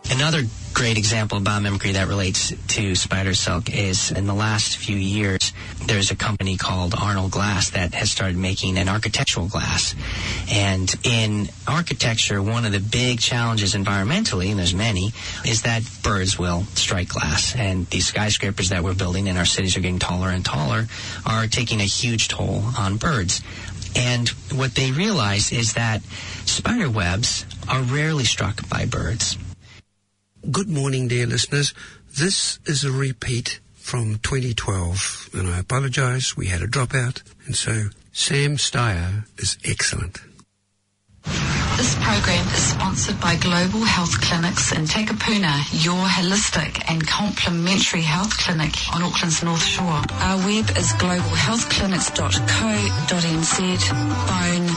Another great example of biomimicry that relates to spider silk is in the last few years, there's a company called Arnold Glass that has started making an architectural glass. And in architecture, one of the big challenges environmentally, and there's many, is that birds will strike glass. And these skyscrapers that we're building and our cities are getting taller and taller are taking a huge toll on birds. And what they realize is that spider webs are rarely struck by birds. Good morning, dear listeners. This is a repeat from 2012, and I apologize, we had a dropout, and so Sam Steyer is excellent. This program is sponsored by Global Health Clinics in Takapuna, your holistic and complementary health clinic on Auckland's North Shore. Our web is globalhealthclinics.co.nz, phone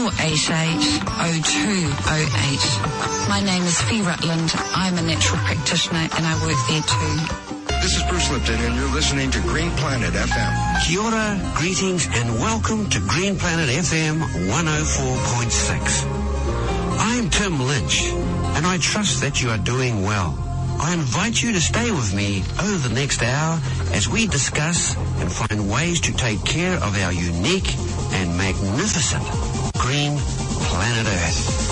488-0208. My name is Fee Rutland. I'm a natural practitioner and I work there too. This is Bruce Lipton, and you're listening to Green Planet FM. Kia ora, greetings, and welcome to Green Planet FM 104.6. I'm Tim Lynch, and I trust that you are doing well. I invite you to stay with me over the next hour as we discuss and find ways to take care of our unique and magnificent green planet Earth.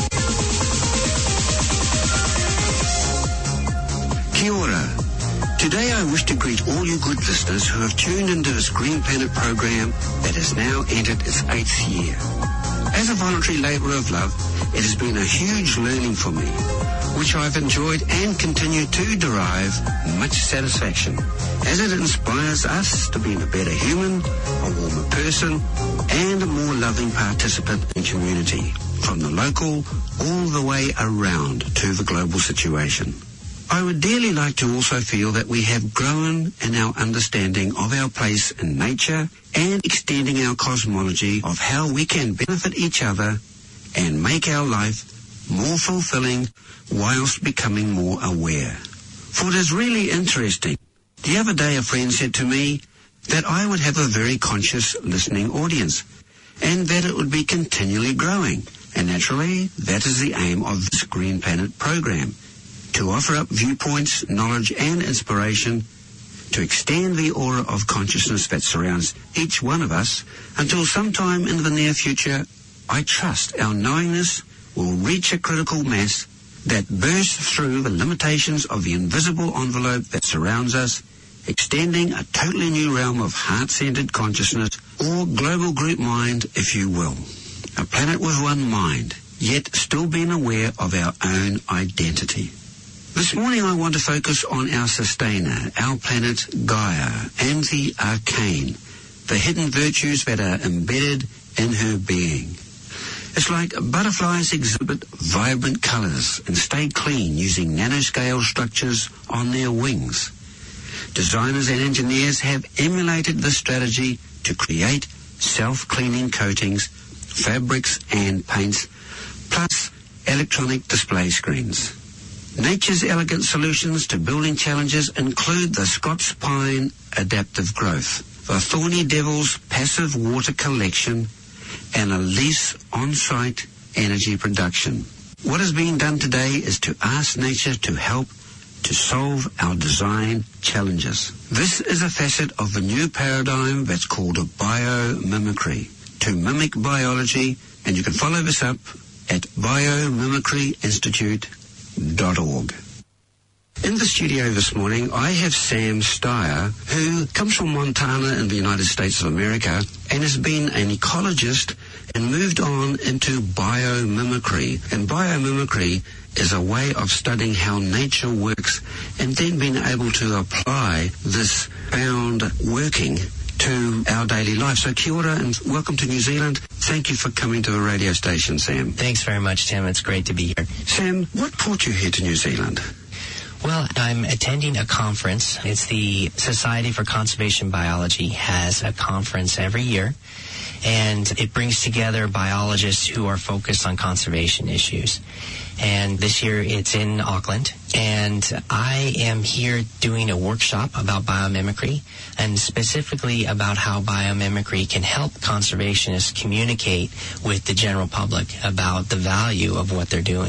Kia ora. Today I wish to greet all you good listeners who have tuned into this Green Planet program that has now entered its 8th year. As a voluntary labour of love, it has been a huge learning for me, which I've enjoyed and continue to derive much satisfaction, as it inspires us to be a better human, a warmer person, and a more loving participant in community, from the local all the way around to the global situation. I would dearly like to also feel that we have grown in our understanding of our place in nature and extending our cosmology of how we can benefit each other and make our life more fulfilling whilst becoming more aware. For it is really interesting. The other day a friend said to me that I would have a very conscious listening audience and that it would be continually growing. And naturally, that is the aim of this Green Planet program, to offer up viewpoints, knowledge and inspiration to extend the aura of consciousness that surrounds each one of us until sometime in the near future, I trust our knowingness will reach a critical mass that bursts through the limitations of the invisible envelope that surrounds us, extending a totally new realm of heart-centered consciousness, or global group mind, if you will. A planet with one mind, yet still being aware of our own identity. This morning I want to focus on our sustainer, our planet Gaia, and the arcane, the hidden virtues that are embedded in her being. It's like butterflies exhibit vibrant colours and stay clean using nanoscale structures on their wings. Designers and engineers have emulated this strategy to create self-cleaning coatings, fabrics and paints, plus electronic display screens. Nature's elegant solutions to building challenges include the Scots pine adaptive growth, the thorny devil's passive water collection, and a lease on-site energy production. What is being done today is to ask nature to help to solve our design challenges. This is a facet of the new paradigm that's called biomimicry, to mimic biology, and you can follow this up at biomimicryinstitute.org. In the studio this morning, I have Sam Steyer, who comes from Montana in the United States of America and has been an ecologist and moved on into biomimicry. And biomimicry is a way of studying how nature works and then being able to apply this found working to our daily life. So kia ora and welcome to New Zealand. Thank you for coming to the radio station, Sam. Thanks very much, Tim. It's great to be here. Sam, what brought you here to New Zealand? Well, I'm attending a conference. It's the Society for Conservation Biology has a conference every year, and it brings together biologists who are focused on conservation issues. And this year it's in Auckland, and I am here doing a workshop about biomimicry, and specifically about how biomimicry can help conservationists communicate with the general public about the value of what they're doing.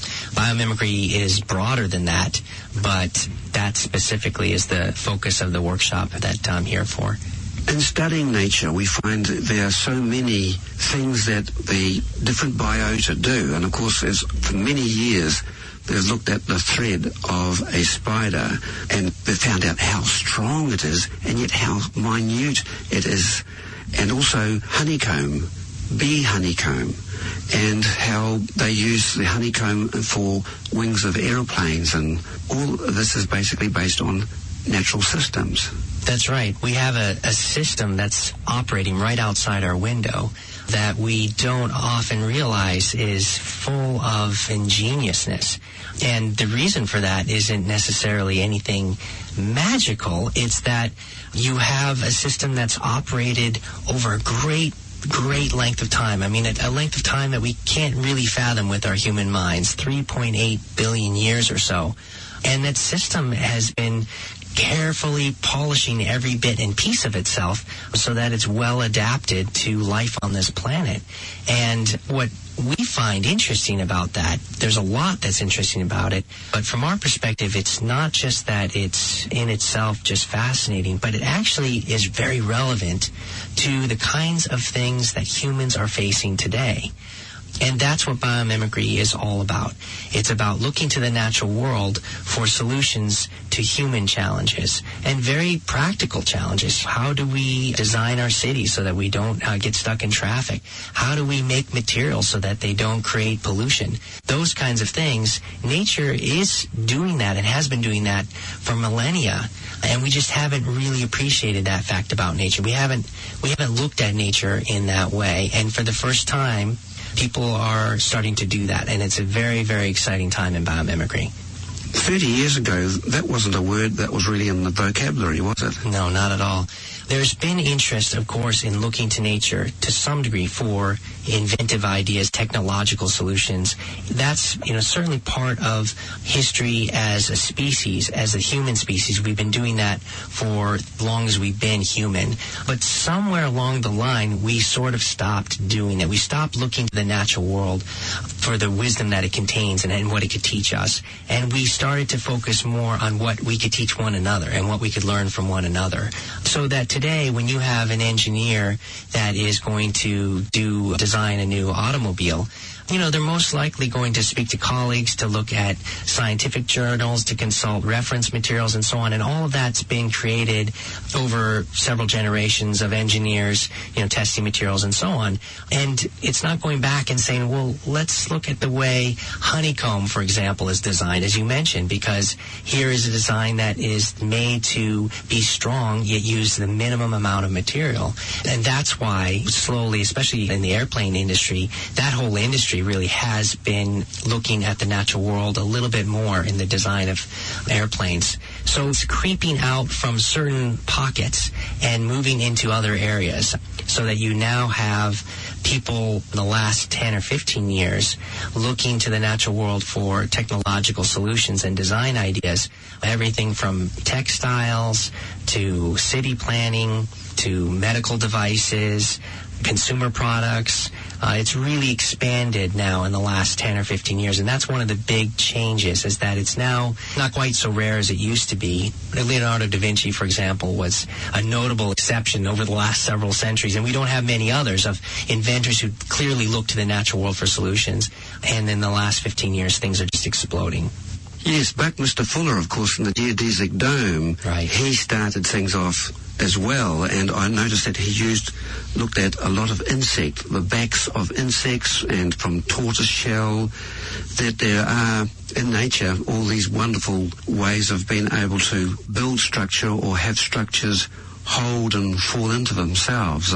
Biomimicry is broader than that, but that specifically is the focus of the workshop that I'm here for. In studying nature, we find that there are so many things that the different biota do. And of course, for many years, they've looked at the thread of a spider and they've found out how strong it is and yet how minute it is. And also honeycomb, bee honeycomb, and how they use the honeycomb for wings of aeroplanes. And all of this is basically based on natural systems. That's right. We have a system that's operating right outside our window that we don't often realize is full of ingeniousness. And the reason for that isn't necessarily anything magical. It's that you have a system that's operated over a great length of time. I mean, a length of time that we can't really fathom with our human minds, 3.8 billion years or so. And that system has been carefully polishing every bit and piece of itself so that it's well adapted to life on this planet. And what we find interesting about that, there's a lot that's interesting about it, but from our perspective, it's not just that it's in itself just fascinating, but it actually is very relevant to the kinds of things that humans are facing today. And that's what biomimicry is all about. It's about looking to the natural world for solutions to human challenges and very practical challenges. How do we design our cities so that we don't get stuck in traffic? How do we make materials so that they don't create pollution? Those kinds of things. Nature is doing that and has been doing that for millennia. And we just haven't really appreciated that fact about nature. We haven't looked at nature in that way. And for the first time, people are starting to do that, and it's a very, very exciting time in biomimicry. 30 years ago, that wasn't a word that was really in the vocabulary, was it? No, not at all. There's been interest, of course, in looking to nature to some degree for inventive ideas, technological solutions. That's, certainly part of history as a species, as a human species. We've been doing that for as long as we've been human. But somewhere along the line, we sort of stopped doing it. We stopped looking to the natural world for the wisdom that it contains and what it could teach us. And we started to focus more on what we could teach one another and what we could learn from one another. So that today, when you have an engineer that is going to design a new automobile, they're most likely going to speak to colleagues, to look at scientific journals, to consult reference materials, and so on. And all of that's been created over several generations of engineers, testing materials and so on. And it's not going back and saying, well, let's look at the way honeycomb, for example, is designed, as you mentioned, because here is a design that is made to be strong, yet use the minimum amount of material. And that's why slowly, especially in the airplane industry, that whole industry really has been looking at the natural world a little bit more in the design of airplanes. So it's creeping out from certain pockets and moving into other areas so that you now have people in the last 10 or 15 years looking to the natural world for technological solutions and design ideas, everything from textiles to city planning to medical devices, consumer products. It's really expanded now in the last 10 or 15 years, and that's one of the big changes, is that it's now not quite so rare as it used to be. Leonardo da Vinci, for example, was a notable exception over the last several centuries, and we don't have many others of inventors who clearly look to the natural world for solutions. And in the last 15 years, things are just exploding. Yes, but Mr. Fuller, of course, in the geodesic dome, right, he started things off as well, and I noticed that he looked at a lot of the backs of insects, and from tortoise shell, that there are in nature all these wonderful ways of being able to build structure or have structures hold and fall into themselves.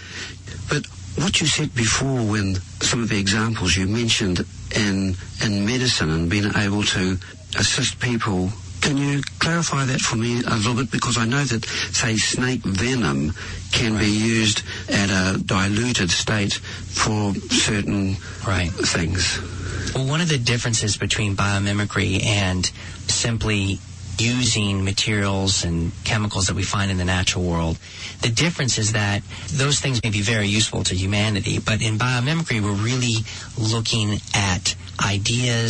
But what you said before, when some of the examples you mentioned in medicine and being able to assist people, can you clarify that for me a little bit? Because I know that, say, snake venom can be used at a diluted state for certain things. Well, one of the differences between biomimicry and simply using materials and chemicals that we find in the natural world, the difference is that those things may be very useful to humanity, but in biomimicry we're really looking at ideas,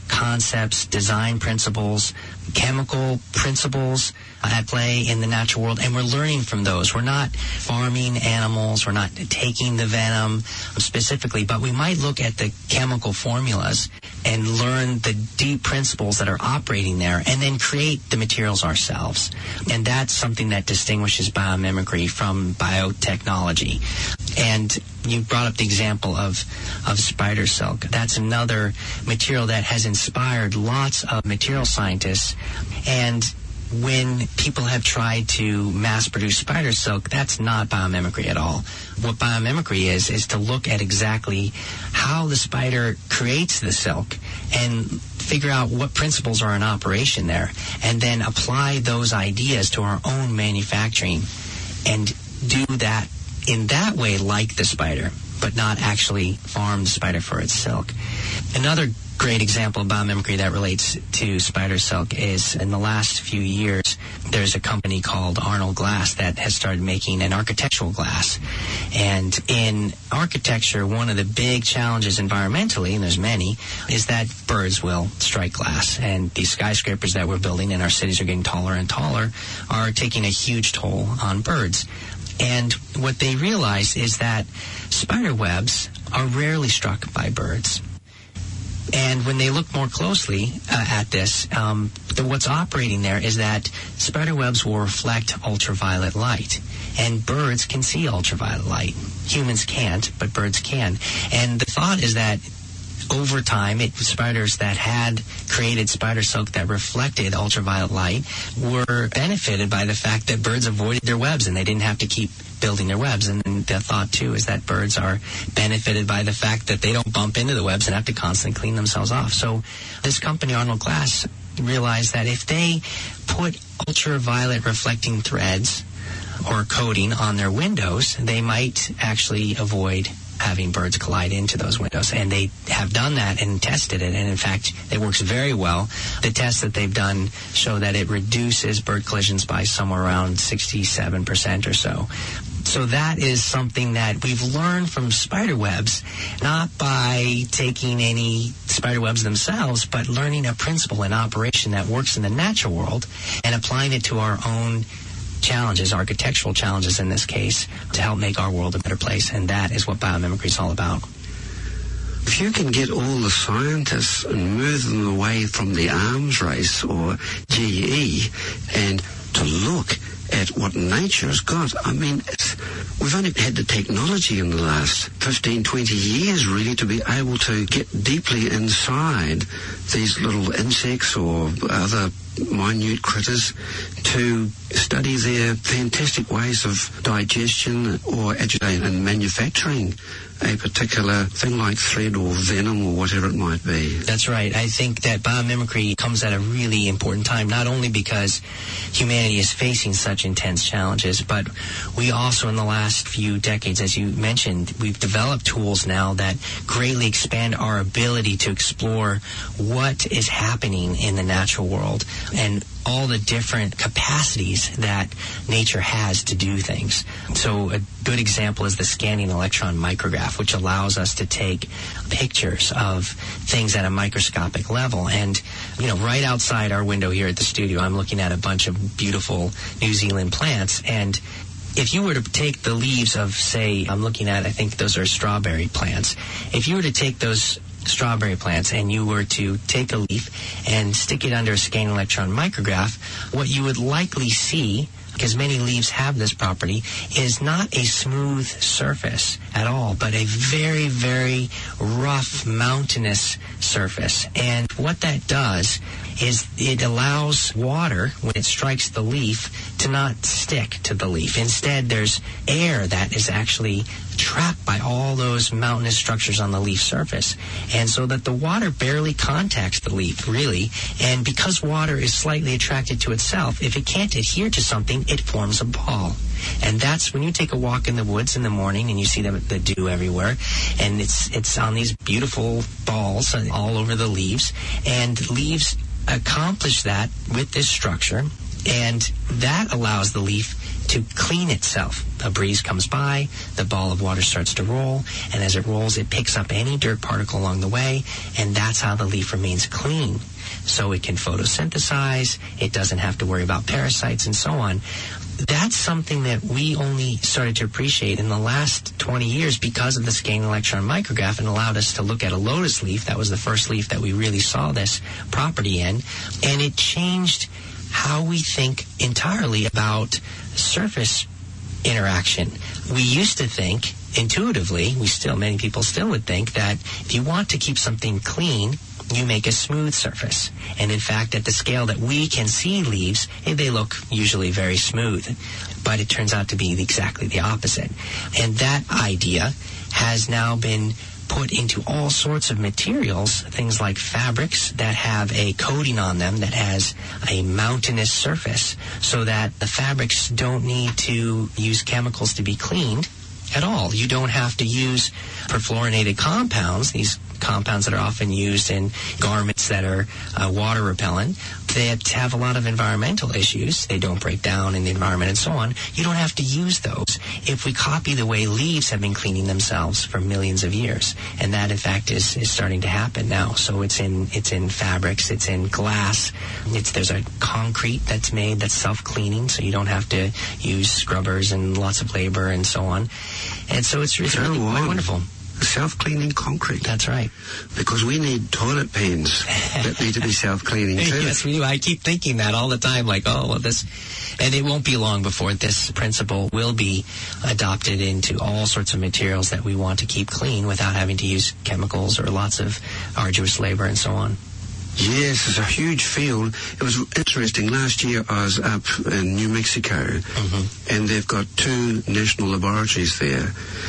concepts, design principles, chemical principles at play in the natural world, and we're learning from those. We're not farming animals, we're not taking the venom specifically, but we might look at the chemical formulas and learn the deep principles that are operating there, and then create the materials ourselves. And that's something that distinguishes biomimicry from biotechnology. And you brought up the example of spider silk. That's another material that has inspired lots of material scientists. And when people have tried to mass-produce spider silk, that's not biomimicry at all. What biomimicry is to look at exactly how the spider creates the silk and figure out what principles are in operation there, and then apply those ideas to our own manufacturing and do that in that way like the spider, but not actually farm the spider for its silk. Another great example of biomimicry that relates to spider silk is in the last few years, there's a company called Arnold Glass that has started making an architectural glass. And in architecture, one of the big challenges environmentally, and there's many, is that birds will strike glass. And these skyscrapers that we're building in our cities are getting taller and taller, are taking a huge toll on birds. And what they realize is that spider webs are rarely struck by birds. And when they look more closely at this, what's operating there is that spider webs will reflect ultraviolet light. And birds can see ultraviolet light. Humans can't, but birds can. And the thought is that over time, spiders that had created spider silk that reflected ultraviolet light were benefited by the fact that birds avoided their webs and they didn't have to keep building their webs. And the thought, too, is that birds are benefited by the fact that they don't bump into the webs and have to constantly clean themselves off. So this company, Arnold Glass, realized that if they put ultraviolet reflecting threads or coating on their windows, they might actually avoid having birds collide into those windows. And they have done that and tested it, and in fact, it works very well. The tests that they've done show that it reduces bird collisions by somewhere around 67% or so. So that is something that we've learned from spider webs, not by taking any spider webs themselves, but learning a principle in operation that works in the natural world and applying it to our own challenges, architectural challenges in this case, to help make our world a better place. And that is what biomimicry is all about. If you can get all the scientists and move them away from the arms race or GE and to look at what nature has got. I mean, we've only had the technology in the last 15, 20 years, really, to be able to get deeply inside these little insects or other minute critters to study their fantastic ways of digestion or agitation and manufacturing a particular thing like thread or venom or whatever it might be. That's right. I think that biomimicry comes at a really important time, not only because humanity is facing such intense challenges, but we also in the last few decades, as you mentioned, we've developed tools now that greatly expand our ability to explore what is happening in the natural world and all the different capacities that nature has to do things. So a good example is the scanning electron micrograph, which allows us to take pictures of things at a microscopic level. And, right outside our window here at the studio, I'm looking at a bunch of beautiful New Zealand plants. And if you were to take the leaves of, say, I'm looking at, I think those are strawberry plants. If you were to take those strawberry plants and you were to take a leaf and stick it under a scanning electron micrograph, what you would likely see, because many leaves have this property, is not a smooth surface at all, but a very, very rough, mountainous surface. And what that does is it allows water, when it strikes the leaf, to not stick to the leaf. Instead, there's air that is actually trapped by all those mountainous structures on the leaf surface. And so that the water barely contacts the leaf, really. And because water is slightly attracted to itself, if it can't adhere to something, it forms a ball. And that's when you take a walk in the woods in the morning and you see the dew everywhere, and it's on these beautiful balls all over the leaves. And leaves accomplish that with this structure, and that allows the leaf to clean itself. A breeze comes by, the ball of water starts to roll, and as it rolls, it picks up any dirt particle along the way, and that's how the leaf remains clean. So it can photosynthesize, it doesn't have to worry about parasites and so on. That's something that we only started to appreciate in the last 20 years because of the scanning electron micrograph, and allowed us to look at a lotus leaf. That was the first leaf that we really saw this property in, and it changed how we think entirely about surface interaction. We used to think intuitively, many people still would think that if you want to keep something clean, you make a smooth surface. And in fact, at the scale that we can see leaves, they look usually very smooth. But it turns out to be exactly the opposite. And that idea has now been put into all sorts of materials, things like fabrics that have a coating on them that has a mountainous surface, so that the fabrics don't need to use chemicals to be cleaned at all. You don't have to use perfluorinated compounds, these compounds that are often used in garments that are water repellent, that have a lot of environmental issues. They don't break down in the environment and so on. You don't have to use those if we copy the way leaves have been cleaning themselves for millions of years. And that, in fact, is starting to happen now. So it's in fabrics, it's in glass. There's a concrete that's made that's self-cleaning, so you don't have to use scrubbers and lots of labor and so on. And so it's really quite wonderful. Self-cleaning concrete. That's right. Because we need toilet pans that need to be self-cleaning too. Yes, we do. I keep thinking that all the time, like, this... And it won't be long before this principle will be adopted into all sorts of materials that we want to keep clean without having to use chemicals or lots of arduous labor and so on. Yes, it's a huge field. It was interesting. Last year I was up in New Mexico, and they've got 2 national laboratories there.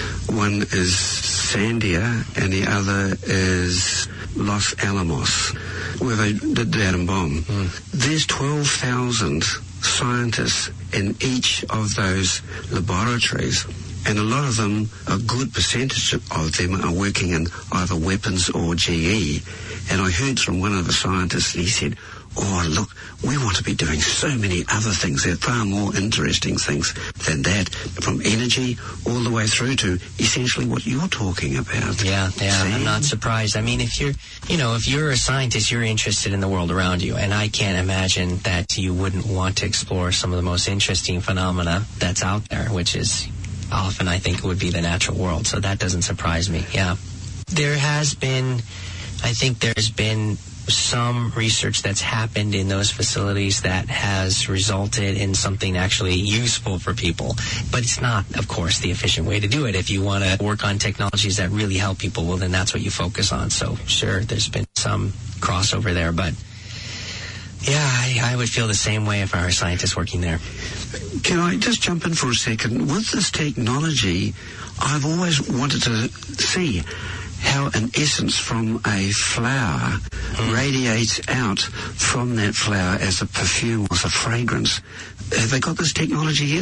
One is Sandia, and the other is Los Alamos, where they did the atom bomb. There's 12,000 scientists in each of those laboratories, and a lot of them, a good percentage of them, are working in either weapons or GE. And I heard from one of the scientists, and he said, look, we want to be doing so many other things. There are far more interesting things than that, from energy all the way through to essentially what you're talking about. Yeah, I'm not surprised. I mean, if you're a scientist, you're interested in the world around you, and I can't imagine that you wouldn't want to explore some of the most interesting phenomena that's out there, which is often, I think, would be the natural world. So that doesn't surprise me. Yeah. There's been some research that's happened in those facilities that has resulted in something actually useful for people. But it's not, of course, the efficient way to do it. If you want to work on technologies that really help people, well, then that's what you focus on. So, sure, there's been some crossover there. But, yeah, I would feel the same way if I were a scientist working there. Can I just jump in for a second? With this technology, I've always wanted to see how an essence from a flower radiates out from that flower as a perfume or as a fragrance. Have they got this technology yet?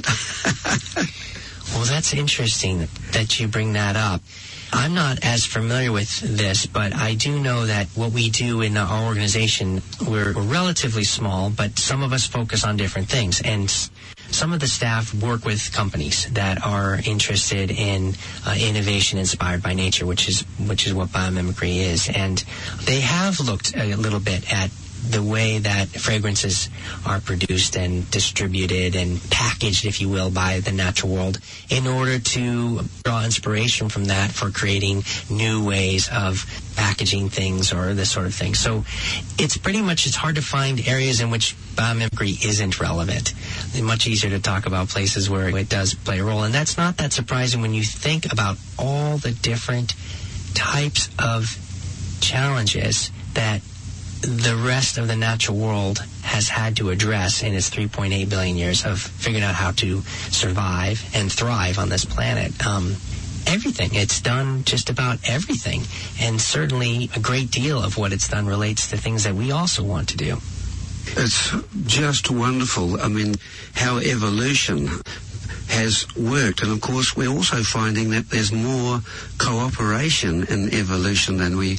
Well, that's interesting that you bring that up. I'm not as familiar with this, but I do know that what we do in our organization, we're relatively small, but some of us focus on different things. And some of the staff work with companies that are interested in innovation inspired by nature, which is what biomimicry is. And they have looked a little bit at the way that fragrances are produced and distributed and packaged, if you will, by the natural world in order to draw inspiration from that for creating new ways of packaging things or this sort of thing. So it's hard to find areas in which biomimicry isn't relevant. It's much easier to talk about places where it does play a role. And that's not that surprising when you think about all the different types of challenges that the rest of the natural world has had to address in its 3.8 billion years of figuring out how to survive and thrive on this planet. Everything. It's done just about everything. And certainly a great deal of what it's done relates to things that we also want to do. It's just wonderful. I mean, how evolution has worked. And, of course, we're also finding that there's more cooperation in evolution than we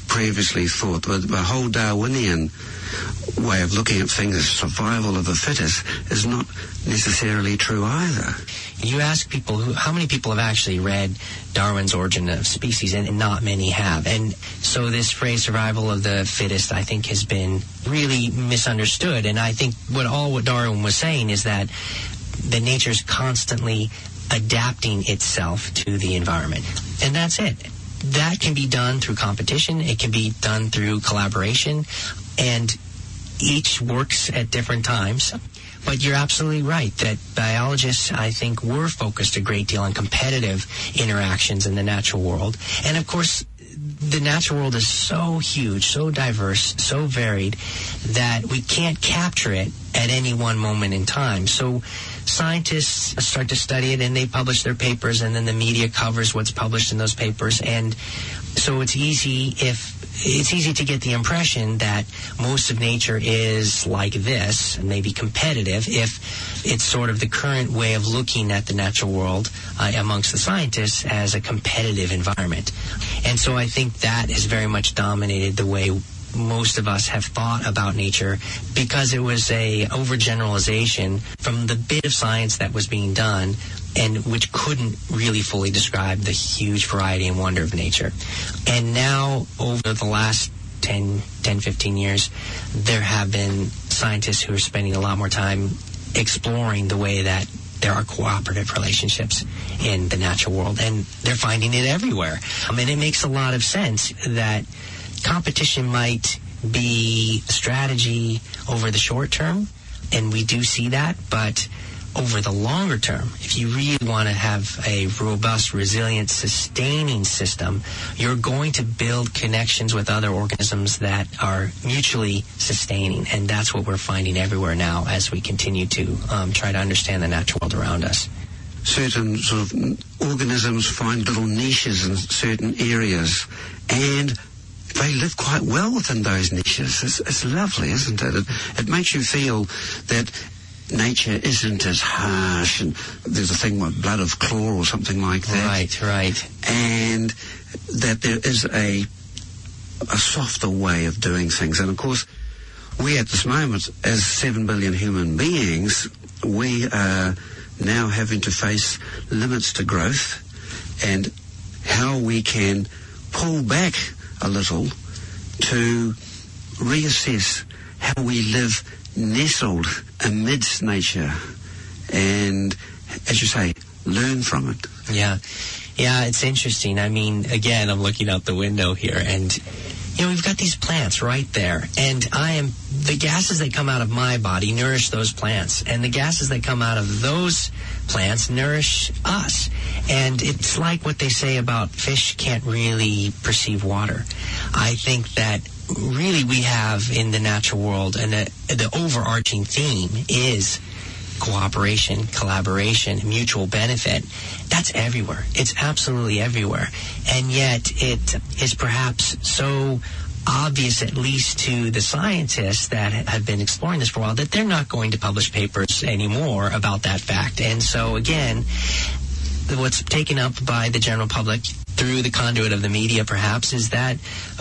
previously thought. The whole Darwinian way of looking at things as survival of the fittest is not necessarily true either. You ask people, how many people have actually read Darwin's Origin of Species, and not many have. And so this phrase, survival of the fittest, I think has been really misunderstood. And I think what Darwin was saying is that nature's constantly adapting itself to the environment. And that's it. That can be done through competition. It can be done through collaboration. And each works at different times. But you're absolutely right that biologists, I think, were focused a great deal on competitive interactions in the natural world. And, of course, the natural world is so huge, so diverse, so varied that we can't capture it at any one moment in time. So scientists start to study it, and they publish their papers, and then the media covers what's published in those papers. And so it's easy to get the impression that most of nature is like this, and maybe competitive, if it's sort of the current way of looking at the natural world amongst the scientists as a competitive environment. And so I think that has very much dominated the way most of us have thought about nature, because it was a overgeneralization from the bit of science that was being done, and which couldn't really fully describe the huge variety and wonder of nature. And now, over the last 10, 15 years, there have been scientists who are spending a lot more time exploring the way that there are cooperative relationships in the natural world, and they're finding it everywhere. I mean, it makes a lot of sense that competition might be a strategy over the short term, and we do see that, but over the longer term, if you really want to have a robust, resilient, sustaining system, you're going to build connections with other organisms that are mutually sustaining, and that's what we're finding everywhere now as we continue to try to understand the natural world around us. Certain sort of organisms find little niches in certain areas, and they live quite well within those niches. It's lovely, isn't it? It makes you feel that nature isn't as harsh, and there's a thing like blood of claw or something like that. Right. And that there is a softer way of doing things. And of course, we at this moment, as 7 billion human beings, we are now having to face limits to growth, and how we can pull back a little to reassess how we live nestled amidst nature and, as you say, learn from it. Yeah, it's interesting. I mean, again, I'm looking out the window here, and we've got these plants right there, and the gases that come out of my body nourish those plants, and the gases that come out of those plants nourish us. And it's like what they say about fish can't really perceive water. I think that really we have in the natural world, and the overarching theme is cooperation, collaboration, mutual benefit. That's everywhere. It's absolutely everywhere. And yet it is perhaps so obvious, at least to the scientists that have been exploring this for a while, that they're not going to publish papers anymore about that fact. And so, again, what's taken up by the general public through the conduit of the media, perhaps, is that,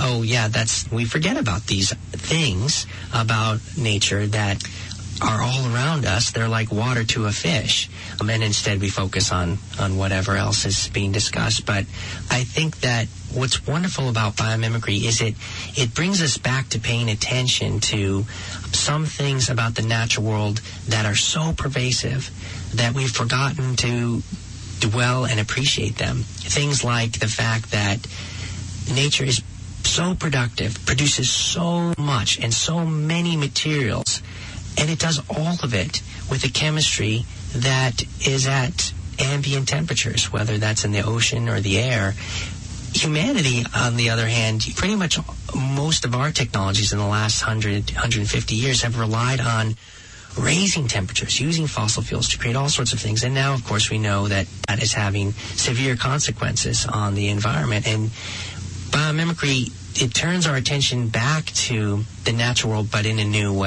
we forget about these things about nature that are all around us. They're like water to a fish. And instead we focus on whatever else is being discussed. But I think that what's wonderful about biomimicry is it brings us back to paying attention to some things about the natural world that are so pervasive that we've forgotten to dwell and appreciate them. Things like the fact that nature is so productive, produces so much and so many materials, and it does all of it with a chemistry that is at ambient temperatures, whether that's in the ocean or the air. Humanity, on the other hand, pretty much most of our technologies in the last 150 years have relied on raising temperatures, using fossil fuels to create all sorts of things. And now, of course, we know that is having severe consequences on the environment. And biomimicry, it turns our attention back to the natural world, but in a new way.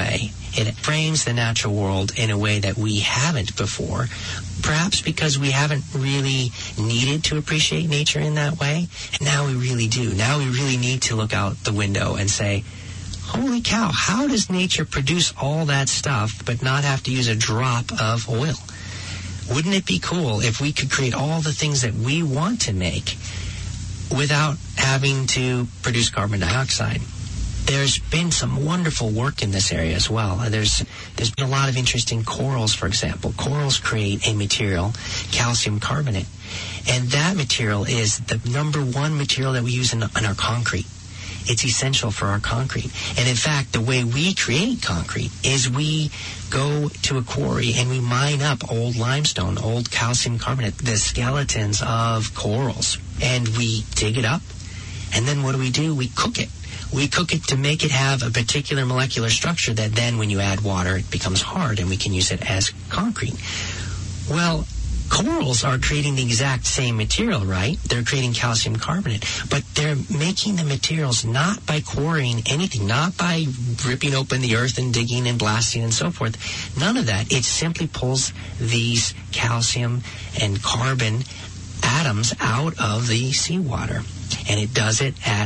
It frames the natural world in a way that we haven't before, perhaps because we haven't really needed to appreciate nature in that way. And now we really do. Now we really need to look out the window and say, holy cow, how does nature produce all that stuff but not have to use a drop of oil? Wouldn't it be cool if we could create all the things that we want to make without having to produce carbon dioxide? There's been some wonderful work in this area as well. There's been a lot of interest in corals, for example. Corals create a material, calcium carbonate, and that material is the number one material that we use in our concrete. It's essential for our concrete. And in fact, the way we create concrete is we go to a quarry and we mine up old limestone, old calcium carbonate, the skeletons of corals, and we dig it up. And then what do? We cook it. We cook it to make it have a particular molecular structure that then when you add water, it becomes hard and we can use it as concrete. Well, corals are creating the exact same material, right? They're creating calcium carbonate, but they're making the materials not by quarrying anything, not by ripping open the earth and digging and blasting and so forth. None of that. It simply pulls these calcium and carbon atoms out of the seawater, and it does it at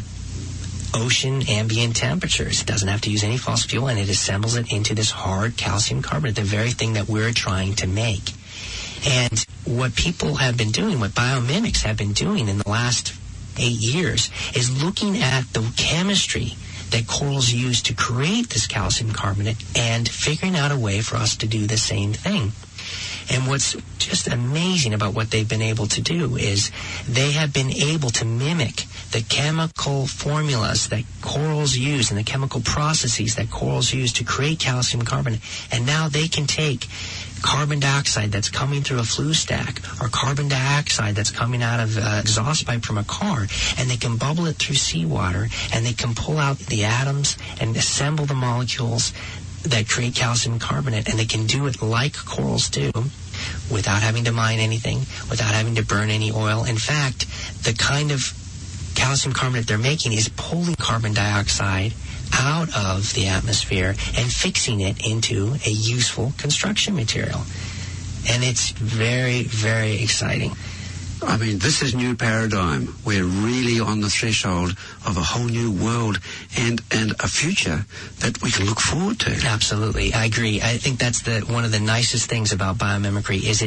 ocean ambient temperatures. It doesn't have to use any fossil fuel, and it assembles it into this hard calcium carbonate, the very thing that we're trying to make. And what people have been doing, what biomimics have been doing in the last 8 years, is looking at the chemistry that corals use to create this calcium carbonate and figuring out a way for us to do the same thing. And what's just amazing about what they've been able to do is they have been able to mimic the chemical formulas that corals use and the chemical processes that corals use to create calcium carbonate. And now they can take carbon dioxide that's coming through a flue stack or carbon dioxide that's coming out of exhaust pipe from a car, and they can bubble it through seawater, and they can pull out the atoms and assemble the molecules that create calcium carbonate, and they can do it like corals do without having to mine anything, without having to burn any oil. In fact, the kind of calcium carbonate they're making is pulling carbon dioxide out of the atmosphere and fixing it into a useful construction material. And it's very, very exciting. I mean, this is new paradigm. We're really on the threshold of a whole new world and a future that we can look forward to. Absolutely. I agree. I think that's one of the nicest things about biomimicry is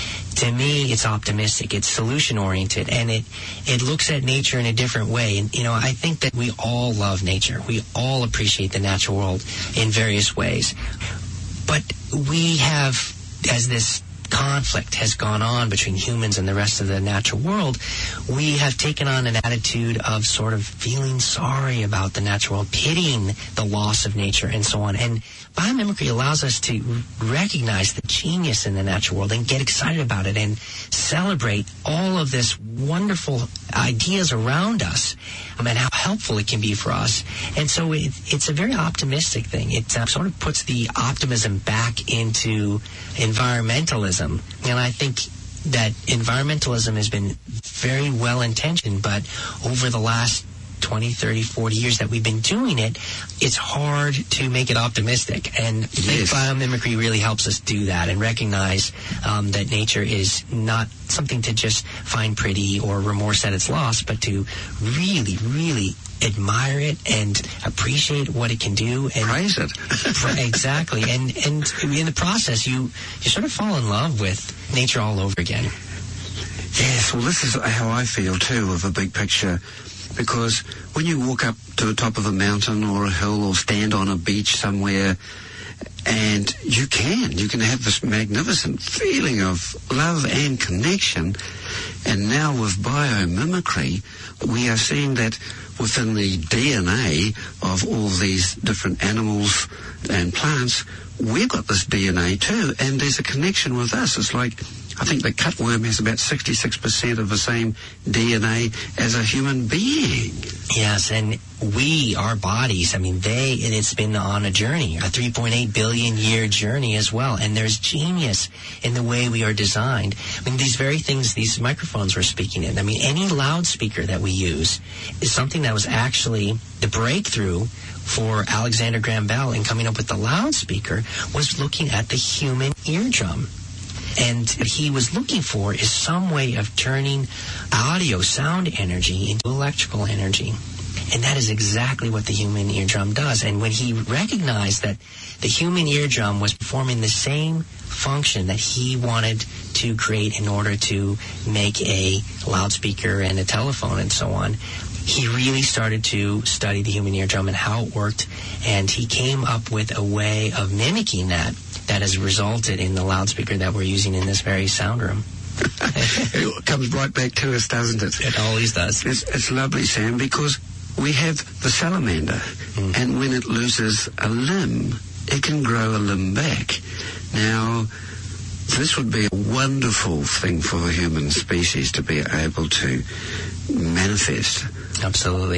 to me, it's optimistic. It's solution-oriented, and it looks at nature in a different way. And, I think that we all love nature. We all appreciate the natural world in various ways. But we have, as this conflict has gone on between humans and the rest of the natural world, we have taken on an attitude of sort of feeling sorry about the natural world, pitying the loss of nature and so on. And biomimicry allows us to recognize the genius in the natural world and get excited about it and celebrate all of this wonderful ideas around us and how helpful it can be for us. And so it's a very optimistic thing. It sort of puts the optimism back into environmentalism. And I think that environmentalism has been very well-intentioned, but over the last 20, 30, 40 years that we've been doing it, it's hard to make it optimistic. And I think biomimicry really helps us do that and recognize that nature is not something to just find pretty or remorse at its loss, but to really, really admire it and appreciate what it can do and praise it. Exactly. And in the process you sort of fall in love with nature all over again. Yes, well, this is how I feel too of a big picture, because when you walk up to the top of a mountain or a hill or stand on a beach somewhere, and you can have this magnificent feeling of love and connection. And now with biomimicry, we are seeing that within the DNA of all these different animals and plants, we've got this DNA too, and there's a connection with us. It's like, I think the cutworm has about 66% of the same DNA as a human being. Yes, and our bodies, it's been on a journey, a 3.8 billion year journey as well. And there's genius in the way we are designed. These very things, these microphones we're speaking in, any loudspeaker that we use is something that was actually the breakthrough for Alexander Graham Bell in coming up with the loudspeaker, was looking at the human eardrum. And what he was looking for is some way of turning audio, sound energy into electrical energy. And that is exactly what the human eardrum does. And when he recognized that the human eardrum was performing the same function that he wanted to create in order to make a loudspeaker and a telephone and so on, he really started to study the human eardrum and how it worked. And he came up with a way of mimicking that has resulted in the loudspeaker that we're using in this very sound room. It comes right back to us, doesn't it? It always does. It's lovely, Sam, because we have the salamander, and when it loses a limb, it can grow a limb back. Now, this would be a wonderful thing for the human species to be able to manifest. Absolutely.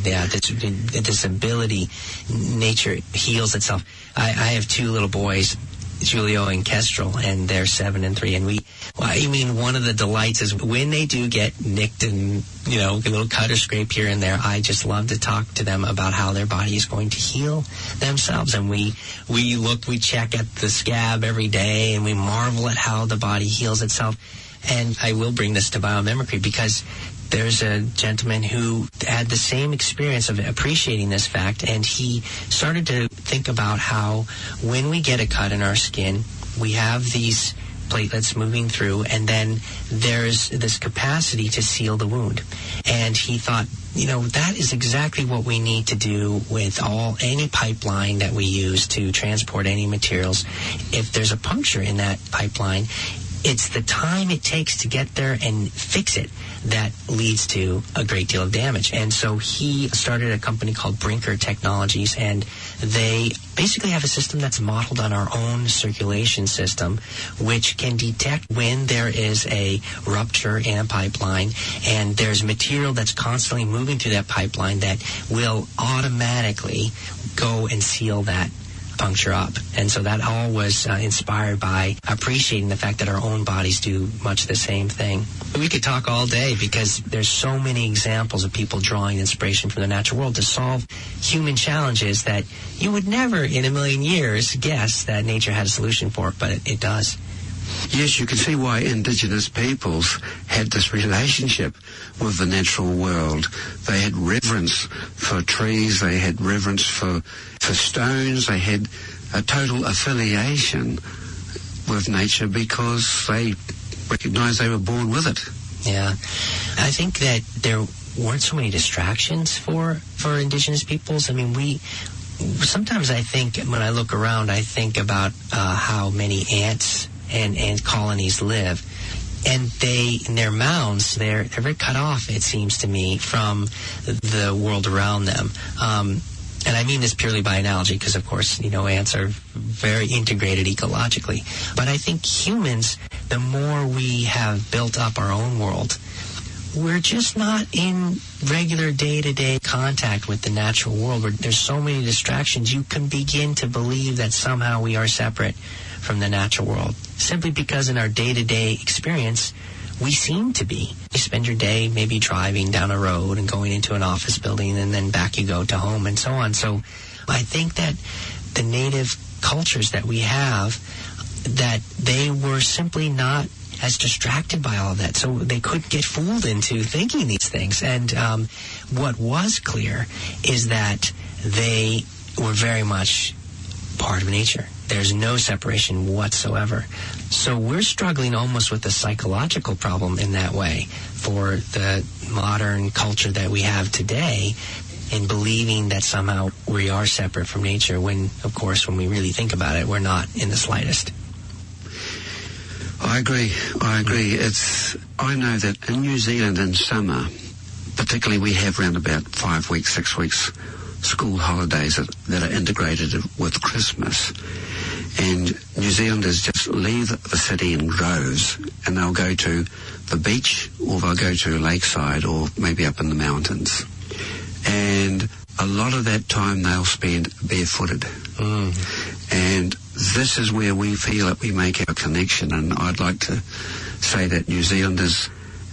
This ability, nature heals itself. I have two little boys, Julio and Kestrel, and they're 7 and 3. And one of the delights is when they do get nicked and, a little cut or scrape here and there, I just love to talk to them about how their body is going to heal themselves. And we check at the scab every day, and we marvel at how the body heals itself. And I will bring this to biomimicry because there's a gentleman who had the same experience of appreciating this fact, and he started to think about how when we get a cut in our skin, we have these platelets moving through, and then there's this capacity to seal the wound. And he thought, that is exactly what we need to do with any pipeline that we use to transport any materials. If there's a puncture in that pipeline, it's the time it takes to get there and fix it that leads to a great deal of damage. And so he started a company called Brinker Technologies, and they basically have a system that's modeled on our own circulation system, which can detect when there is a rupture in a pipeline, and there's material that's constantly moving through that pipeline that will automatically go and seal that puncture up. And so that all was inspired by appreciating the fact that our own bodies do much the same thing. We could talk all day because there's so many examples of people drawing inspiration from the natural world to solve human challenges that you would never in a million years guess that nature had a solution for, but it does. Yes, you can see why indigenous peoples had this relationship with the natural world. They had reverence for trees, they had reverence for stones, they had a total affiliation with nature because they recognized they were born with it. Yeah. I think that there weren't so many distractions for indigenous peoples. Sometimes I think, when I look around, I think about how many ants and colonies live. And in their mounds, they're very cut off, it seems to me, from the world around them. And I mean this purely by analogy because, of course, ants are very integrated ecologically. But I think humans, the more we have built up our own world, we're just not in regular day-to-day contact with the natural world. There's so many distractions. You can begin to believe that somehow we are separate from the natural world, simply because in our day-to-day experience, we seem to be. You spend your day maybe driving down a road and going into an office building, and then back you go to home and so on. So I think that the native cultures that we have, that they were simply not as distracted by all of that. So they couldn't get fooled into thinking these things. And what was clear is that they were very much part of nature. There's no separation whatsoever. So we're struggling almost with a psychological problem in that way for the modern culture that we have today, in believing that somehow we are separate from nature when, of course, when we really think about it, we're not in the slightest. I agree. I know that in New Zealand in summer, particularly, we have around about 5 weeks, 6 weeks school holidays that are integrated with Christmas. And New Zealanders just leave the city in droves, and they'll go to the beach, or they'll go to a lakeside, or maybe up in the mountains. And a lot of that time they'll spend barefooted. And this is where we feel that we make our connection. And I'd like to say that New Zealanders,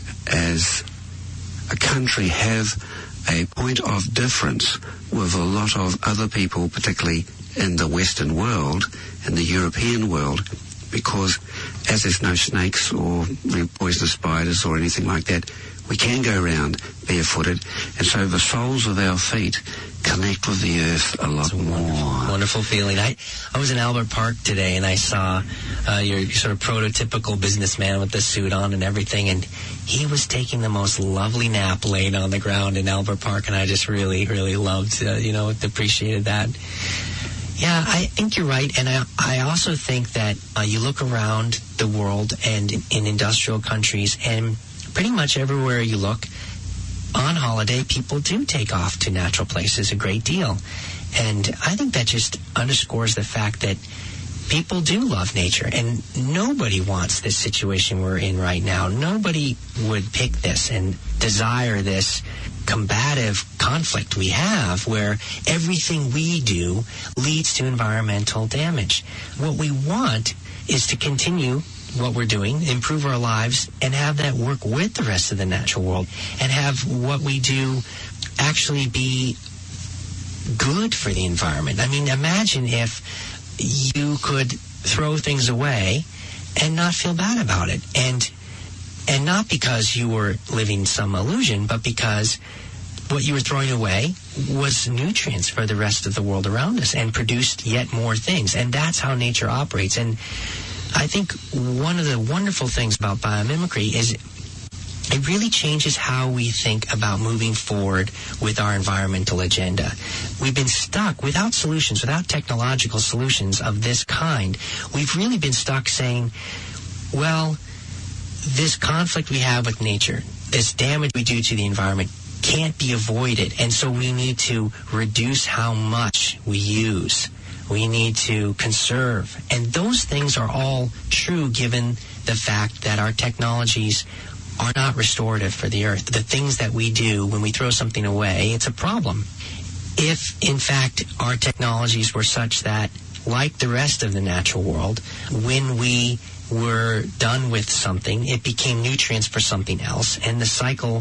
as a country, have a point of difference with a lot of other people, particularly in the Western world, in the European world, because as there's no snakes or poisonous spiders or anything like that, we can go around barefooted, and so the soles of our feet connect with the earth a lot more. Wonderful feeling. I was in Albert Park today, and I saw your sort of prototypical businessman with the suit on and everything, and he was taking the most lovely nap laying on the ground in Albert Park, and I just really, really loved, appreciated that. Yeah, I think you're right, and I also think that you look around the world and in industrial countries, and pretty much everywhere you look, on holiday, people do take off to natural places a great deal. And I think that just underscores the fact that people do love nature, and nobody wants this situation we're in right now. Nobody would pick this and desire this combative conflict we have where everything we do leads to environmental damage. What we want is to continue what we're doing, improve our lives, and have that work with the rest of the natural world, and have what we do actually be good for the environment. I mean, imagine if you could throw things away and not feel bad about it, and not because you were living some illusion, but because what you were throwing away was nutrients for the rest of the world around us and produced yet more things. And that's how nature operates. And I think one of the wonderful things about biomimicry is it really changes how we think about moving forward with our environmental agenda. We've been stuck without solutions, without technological solutions of this kind. We've really been stuck saying, well, this conflict we have with nature, this damage we do to the environment can't be avoided. And so we need to reduce how much we use. We need to conserve. And those things are all true given the fact that our technologies are not restorative for the earth. The things that we do when we throw something away, it's a problem. If, in fact, our technologies were such that, like the rest of the natural world, when we were done with something, it became nutrients for something else, and the cycle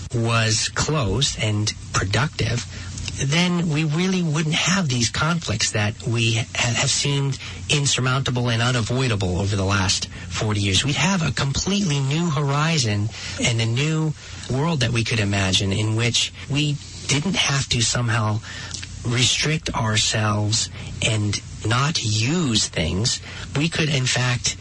was closed and productive, then we really wouldn't have these conflicts that we have seemed insurmountable and unavoidable over the last 40 years. We'd have a completely new horizon and a new world that we could imagine in which we didn't have to somehow restrict ourselves and not use things. We could, in fact,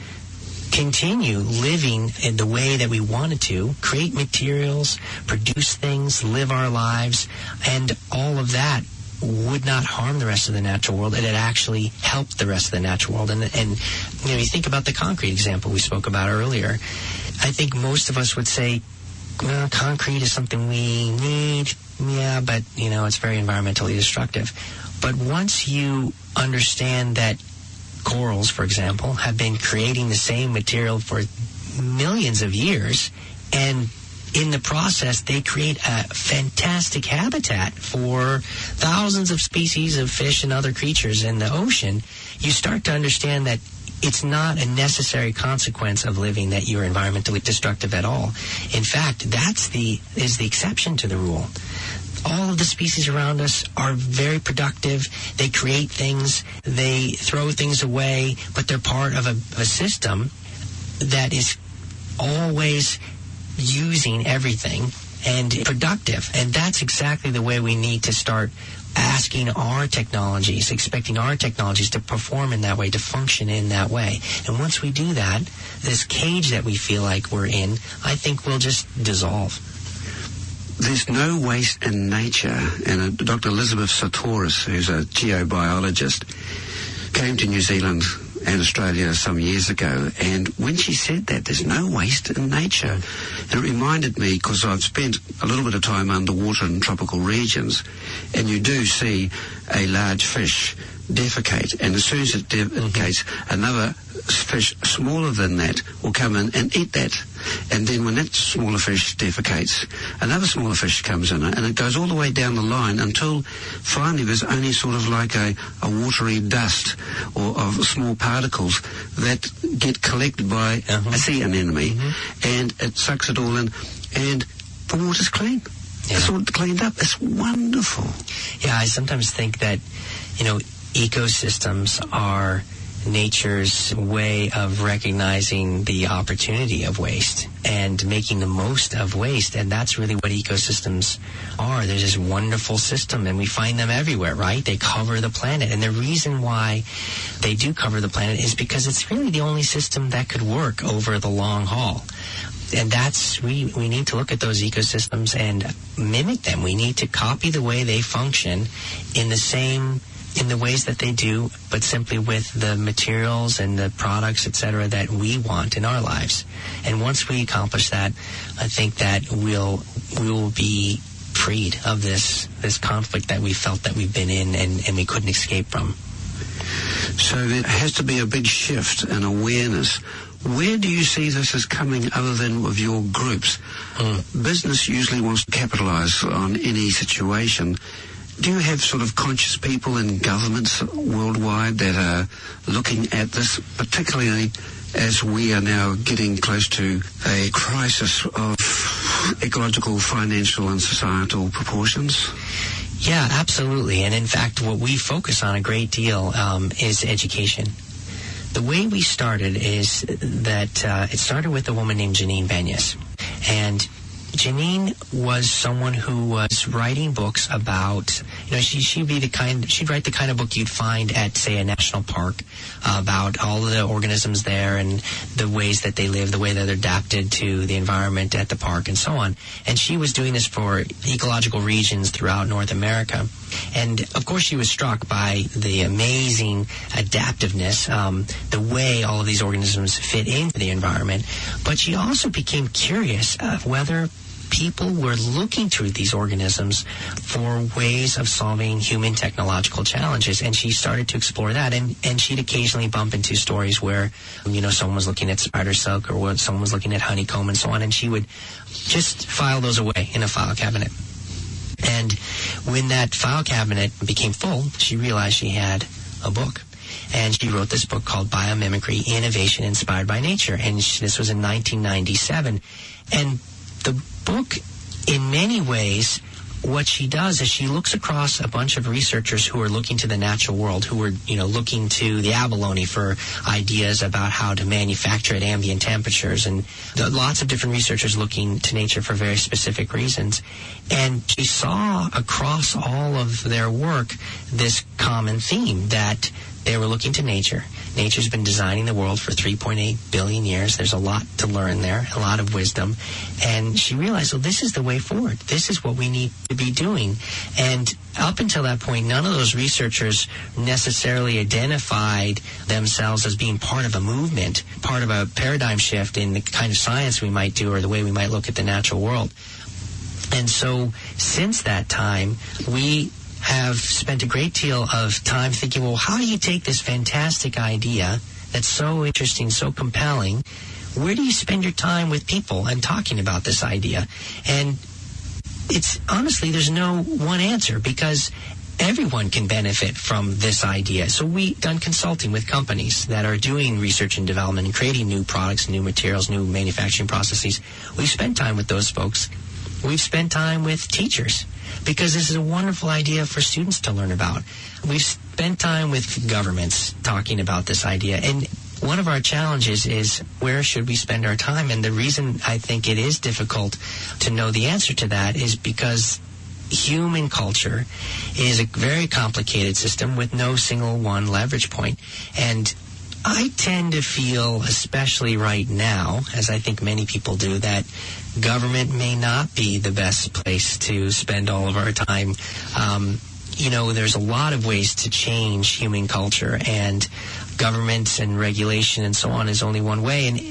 continue living in the way that we wanted to, create materials, produce things, live our lives, and all of that would not harm the rest of the natural world. It had actually helped the rest of the natural world. And you think about the concrete example we spoke about earlier. I think most of us would say, well, concrete is something we need, yeah, but, it's very environmentally destructive. But once you understand that corals, for example, have been creating the same material for millions of years, and in the process they create a fantastic habitat for thousands of species of fish and other creatures in the ocean, you start to understand that it's not a necessary consequence of living that you're environmentally destructive at all. In fact, is the exception to the rule. All of the species around us are very productive. They create things. They throw things away, but they're part of a system that is always using everything and productive. And that's exactly the way we need to start asking our technologies, expecting our technologies to perform in that way, to function in that way. And once we do that, this cage that we feel like we're in, I think will just dissolve. There's no waste in nature, and Dr. Elizabeth Sartoris, who's a geobiologist, came to New Zealand and Australia some years ago, and when she said that, there's no waste in nature, it reminded me, because I've spent a little bit of time underwater in tropical regions, and you do see a large fish defecate, and as soon as it defecates, another fish smaller than that will come in and eat that. And then when that smaller fish defecates, another smaller fish comes in, and it goes all the way down the line until finally there's only sort of like a watery dust or of small particles that get collected by a sea anemone, and it sucks it all in, and the water's clean. Yeah. It's all cleaned up. It's wonderful. Yeah, I sometimes think that, ecosystems are nature's way of recognizing the opportunity of waste and making the most of waste. And that's really what ecosystems are. There's this wonderful system, and we find them everywhere, right? They cover the planet. And the reason why they do cover the planet is because it's really the only system that could work over the long haul. And we need to look at those ecosystems and mimic them. We need to copy the way they function in the ways that they do, but simply with the materials and the products, etc., that we want in our lives. And once we accomplish that, I think that we will be freed of this conflict that we felt that we've been in and we couldn't escape from. So there has to be a big shift in awareness. Where do you see this as coming other than with your groups? Business usually wants to capitalize on any situation. Do you have sort of conscious people in governments worldwide that are looking at this, particularly as we are now getting close to a crisis of ecological, financial, and societal proportions? Yeah, absolutely. And in fact, what we focus on a great deal is education. The way we started is that it started with a woman named Janine Benyus. And Janine was someone who was writing books about, she'd write the kind of book you'd find at, say, a national park about all of the organisms there and the ways that they live, the way that they're adapted to the environment at the park and so on. And she was doing this for ecological regions throughout North America. And, of course, she was struck by the amazing adaptiveness, the way all of these organisms fit into the environment. But she also became curious of whether people were looking to these organisms for ways of solving human technological challenges. And she started to explore that. And she'd occasionally bump into stories where, someone was looking at spider silk or someone was looking at honeycomb and so on. And she would just file those away in a file cabinet. And when that file cabinet became full, she realized she had a book. And she wrote this book called Biomimicry, Innovation Inspired by Nature. And this was in 1997. And the book, in many ways, what she does is she looks across a bunch of researchers who are looking to the natural world, who are, looking to the abalone for ideas about how to manufacture at ambient temperatures, and lots of different researchers looking to nature for very specific reasons. And she saw across all of their work this common theme that they were looking to nature. Nature's been designing the world for 3.8 billion years. There's a lot to learn there, a lot of wisdom. And she realized, well, this is the way forward. This is what we need to be doing. And up until that point, none of those researchers necessarily identified themselves as being part of a movement, part of a paradigm shift in the kind of science we might do or the way we might look at the natural world. And so since that time, we have spent a great deal of time thinking, well, how do you take this fantastic idea that's so interesting, so compelling? Where do you spend your time with people and talking about this idea? And it's honestly, there's no one answer because everyone can benefit from this idea. So we've done consulting with companies that are doing research and development and creating new products, new materials, new manufacturing processes. We've spent time with those folks. We've spent time with teachers because this is a wonderful idea for students to learn about. We've spent time with governments talking about this idea. And one of our challenges is where should we spend our time? And the reason I think it is difficult to know the answer to that is because human culture is a very complicated system with no single one leverage point. And I tend to feel, especially right now, as I think many people do, that government may not be the best place to spend all of our time. There's a lot of ways to change human culture, and government and regulation and so on is only one way, and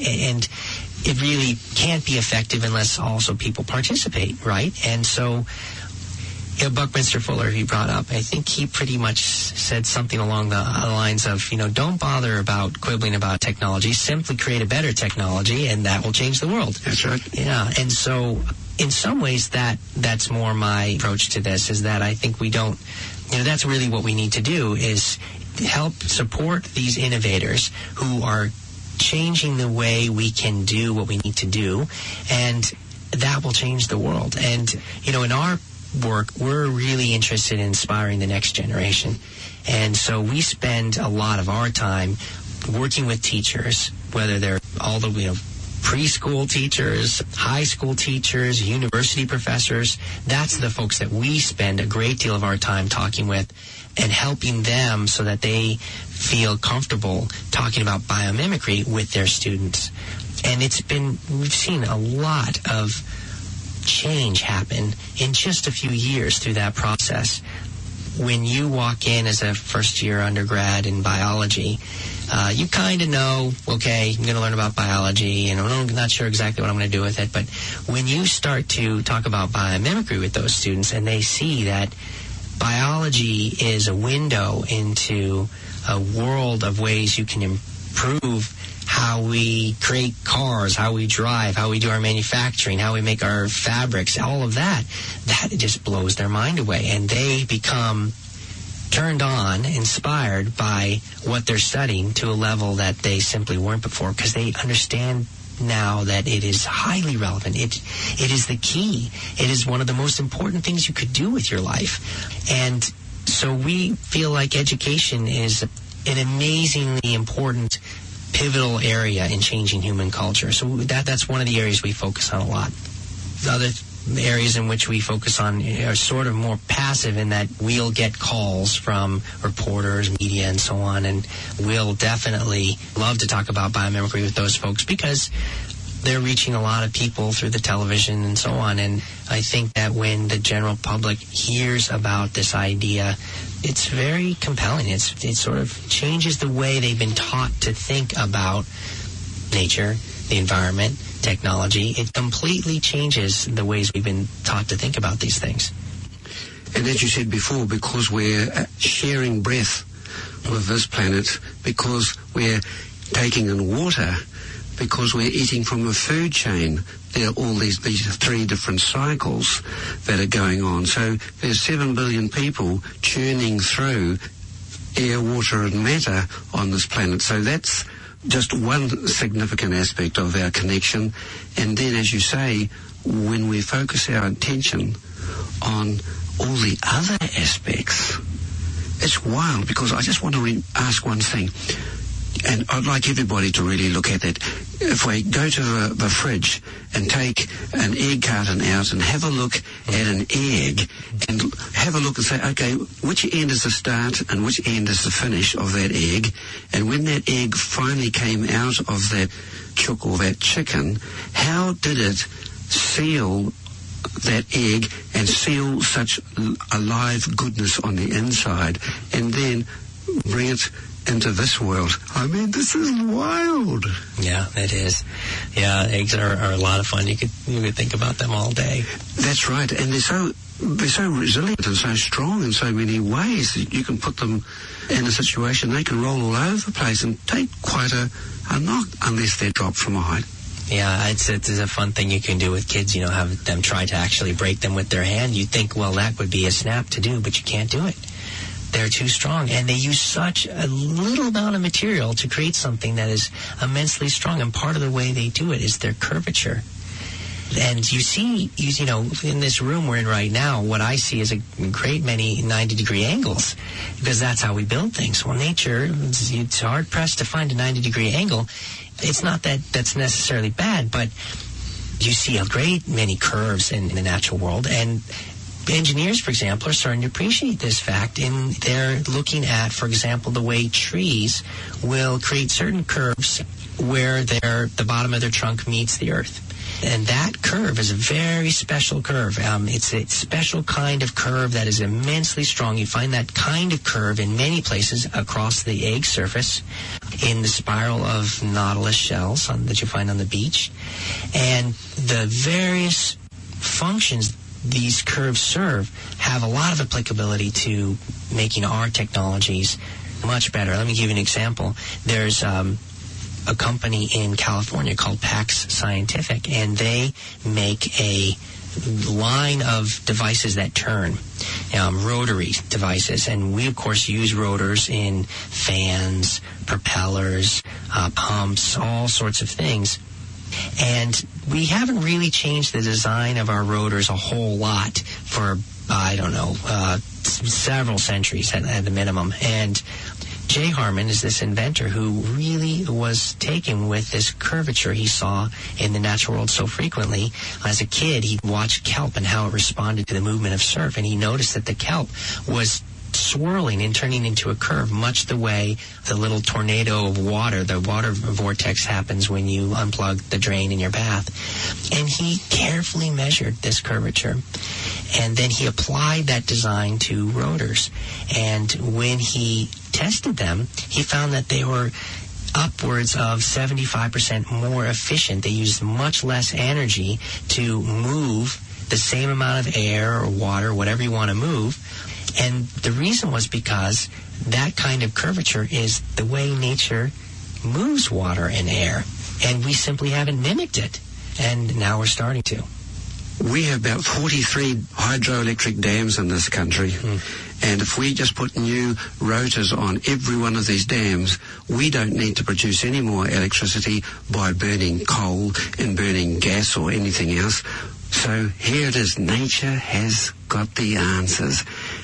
it really can't be effective unless also people participate, right? And so Buckminster Fuller, he brought up, I think he pretty much said something along the lines of, don't bother about quibbling about technology, simply create a better technology, and that will change the world. That's right. Yeah, and so in some ways that's more my approach to this, is that I think we don't, that's really what we need to do, is help support these innovators who are changing the way we can do what we need to do, and that will change the world. And, in our work, we're really interested in inspiring the next generation. And so we spend a lot of our time working with teachers, whether they're all the, preschool teachers, high school teachers, university professors. That's the folks that we spend a great deal of our time talking with and helping them so that they feel comfortable talking about biomimicry with their students. And we've seen a lot of change happen in just a few years through that process. When you walk in as a first-year undergrad in biology, you kind of know, okay, I'm going to learn about biology, and I'm not sure exactly what I'm going to do with it. But when you start to talk about biomimicry with those students, and they see that biology is a window into a world of ways you can improve how we create cars, how we drive, how we do our manufacturing, how we make our fabrics, all of that just blows their mind away. And they become turned on, inspired by what they're studying to a level that they simply weren't before, because they understand now that it is highly relevant. It is the key. It is one of the most important things you could do with your life. And so we feel like education is an amazingly important pivotal area in changing human culture. So that's one of the areas we focus on a lot. The other areas in which we focus on are sort of more passive, in that we'll get calls from reporters, media, and so on, and we'll definitely love to talk about biomimicry with those folks because they're reaching a lot of people through the television and so on. And I think that when the general public hears about this idea, it's very compelling. It sort of changes the way they've been taught to think about nature, the environment, technology. It completely changes the ways we've been taught to think about these things. And as you said before, because we're sharing breath with this planet, because we're taking in water, because we're eating from a food chain, there are all these three different cycles that are going on. So there's 7 billion people churning through air, water, and matter on this planet. So that's just one significant aspect of our connection. And then, as you say, when we focus our attention on all the other aspects, it's wild, because I just want to ask one thing. And I'd like everybody to really look at that. If we go to the fridge and take an egg carton out and have a look at an egg and have a look and say, okay, which end is the start and which end is the finish of that egg? And when that egg finally came out of that chook or that chicken, how did it seal that egg and seal such alive goodness on the inside and then bring it into this world? I mean, this is wild. Yeah, it is. Yeah, eggs are a lot of fun. You could think about them all day. That's right, and they're so resilient and so strong in so many ways that you can put them in a situation they can roll all over the place and take quite a knock unless they're dropped from a height. Yeah, it's a fun thing you can do with kids, have them try to actually break them with their hand. You think, well, that would be a snap to do, but you can't do it. They're too strong, and they use such a little amount of material to create something that is immensely strong, and part of the way they do it is their curvature. And you see, in this room we're in right now, what I see is a great many 90-degree angles, because that's how we build things. Well, nature, it's hard-pressed to find a 90-degree angle. It's not that that's necessarily bad, but you see a great many curves in the natural world, and engineers, for example, are starting to appreciate this fact, and they're looking at, for example, the way trees will create certain curves where the bottom of their trunk meets the earth. And that curve is a very special curve. It's a special kind of curve that is immensely strong. You find that kind of curve in many places across the egg surface, in the spiral of nautilus shells that you find on the beach. And the various functions these curved serve have a lot of applicability to making our technologies much better. Let me give you an example. There's a company in California called Pax Scientific, and they make a line of devices that turn, rotary devices. And we, of course, use rotors in fans, propellers, pumps, all sorts of things. And we haven't really changed the design of our rotors a whole lot for, several centuries at the minimum. And Jay Harmon is this inventor who really was taken with this curvature he saw in the natural world so frequently. As a kid, he watched kelp and how it responded to the movement of surf, and he noticed that the kelp was swirling and turning into a curve, much the way the little tornado of water, the water vortex, happens when you unplug the drain in your bath. And he carefully measured this curvature, and then he applied that design to rotors. And when he tested them, he found that they were upwards of 75% more efficient. They used much less energy to move the same amount of air or water, whatever you want to move. And the reason was because that kind of curvature is the way nature moves water and air. And we simply haven't mimicked it. And now we're starting to. We have about 43 hydroelectric dams in this country. And if we just put new rotors on every one of these dams, we don't need to produce any more electricity by burning coal and burning gas or anything else. So here it is. Nature has got the answers.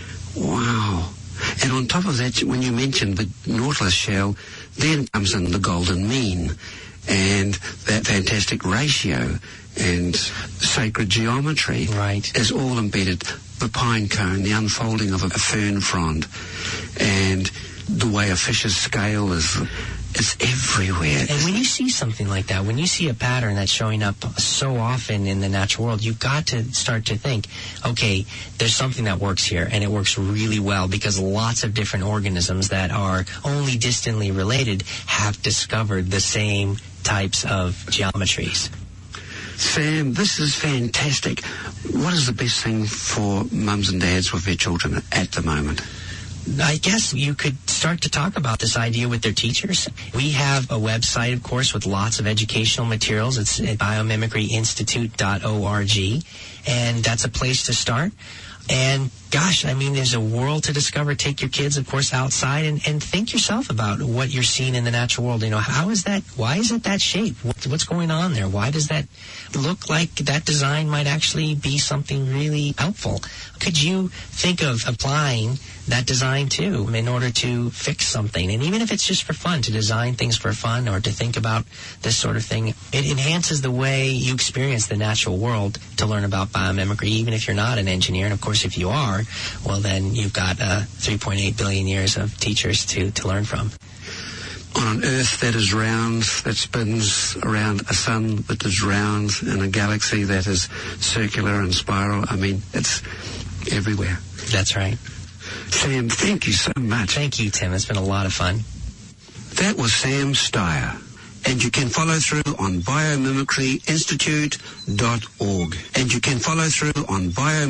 Wow. And on top of that, when you mentioned the Nautilus shell, then comes in the golden mean and that fantastic ratio and sacred geometry. Right. Is all embedded. The pine cone, the unfolding of a fern frond, and the way a fish's scale is... It's everywhere. And when you see something like that, when you see a pattern that's showing up so often in the natural world, you've got to start to think, okay, there's something that works here, and it works really well because lots of different organisms that are only distantly related have discovered the same types of geometries. Sam, this is fantastic. What is the best thing for mums and dads with their children at the moment? I guess you could start to talk about this idea with their teachers. We have a website, of course, with lots of educational materials. It's at biomimicryinstitute.org, and that's a place to start. And gosh, I mean, there's a world to discover. Take your kids, of course, outside and think yourself about what you're seeing in the natural world. You know, how is that? Why is it that shape? What's going on there? Why does that look like that design might actually be something really helpful? Could you think of applying that design too in order to fix something? And even if it's just for fun, to design things for fun or to think about this sort of thing, it enhances the way you experience the natural world to learn about biomimicry, even if you're not an engineer. And of course, if you are, well, then you've got 3.8 billion years of teachers to learn from. On an Earth that is round, that spins around a sun that is round, and a galaxy that is circular and spiral. I mean, it's everywhere. That's right. Sam, thank you so much. Thank you, Tim. It's been a lot of fun. That was Sam Steyer. And you can follow through on biomimicryinstitute.org. And you can follow through on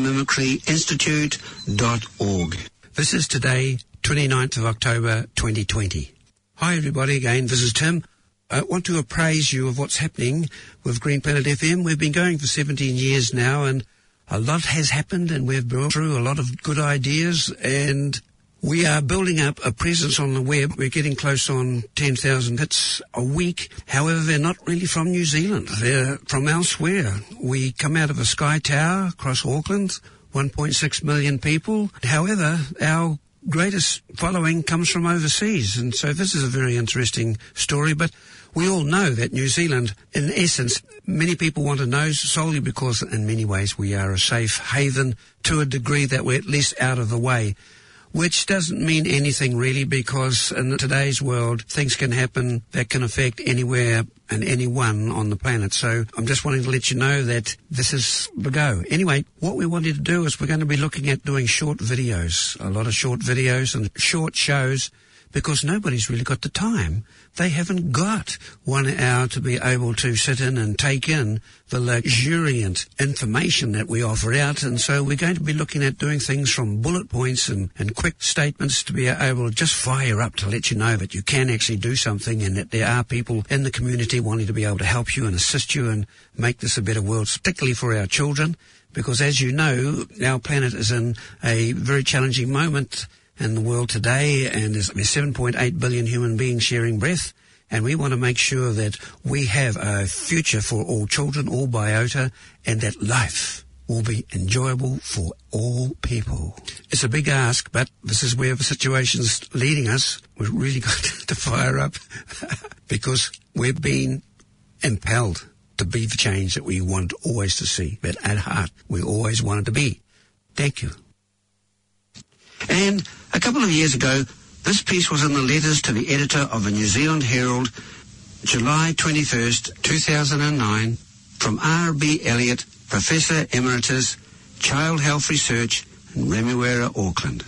biomimicryinstitute.org. This is today, 29th of October, 2020. Hi, everybody. Again, this is Tim. I want to appraise you of what's happening with Green Planet FM. We've been going for 17 years now, and a lot has happened, and we've brought through a lot of good ideas, and we are building up a presence on the web. We're getting close on 10,000 hits a week. However, they're not really from New Zealand. They're from elsewhere. We come out of a sky tower across Auckland, 1.6 million people. However, our greatest following comes from overseas, and so this is a very interesting story. But we all know that New Zealand, in essence, many people want to know solely because in many ways we are a safe haven to a degree that we're at least out of the way, which doesn't mean anything really, because in today's world things can happen that can affect anywhere and anyone on the planet. So I'm just wanting to let you know that this is the go. Anyway, what we wanted to do is we're going to be looking at doing short videos, a lot of short videos and short shows, because nobody's really got the time. They haven't got 1 hour to be able to sit in and take in the luxuriant information that we offer out. And so we're going to be looking at doing things from bullet points and quick statements to be able to just fire up to let you know that you can actually do something and that there are people in the community wanting to be able to help you and assist you and make this a better world, particularly for our children. Because as you know, our planet is in a very challenging moment in the world today, and there's 7.8 billion human beings sharing breath, and we want to make sure that we have a future for all children, all biota, and that life will be enjoyable for all people. It's a big ask, but this is where the situation's leading us. We've really got to fire up because we've been impelled to be the change that we want always to see, but at heart we always wanted to be. Thank you. And a couple of years ago, this piece was in the letters to the editor of the New Zealand Herald, July 21st, 2009, from R.B. Elliott, Professor Emeritus, Child Health Research in Remuera, Auckland,